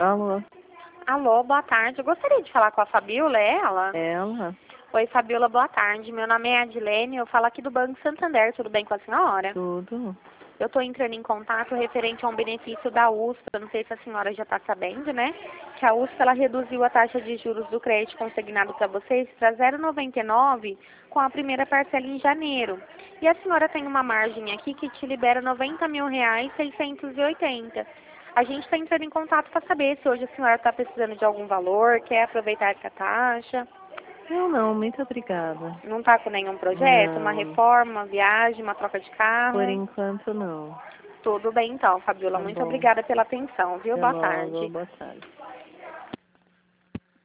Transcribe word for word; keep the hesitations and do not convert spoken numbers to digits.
Alô? Alô, boa tarde. Eu gostaria de falar com a Fabiola, é ela? Ela? Oi, Fabiola, boa tarde. Meu nome é Adilene, eu falo aqui do Banco Santander. Tudo bem com a senhora? Tudo? Eu estou entrando em contato referente a um benefício da U S P. Eu não sei se a senhora já está sabendo, né? Que a U S P ela reduziu a taxa de juros do crédito consignado para vocês para zero vírgula noventa e nove com a primeira parcela em janeiro. E a senhora tem uma margem aqui que te libera noventa mil reais seiscentos e oitenta. A gente está entrando em contato para saber se hoje a senhora está precisando de algum valor, quer aproveitar essa taxa. Eu não, muito obrigada. Não está com nenhum projeto, uma Não, reforma, uma viagem, uma troca de por carro? enquanto não. Tudo bem então, Fabiola. Tá Muito bom. obrigada pela atenção, viu? Até Boa logo, tarde. boa tarde.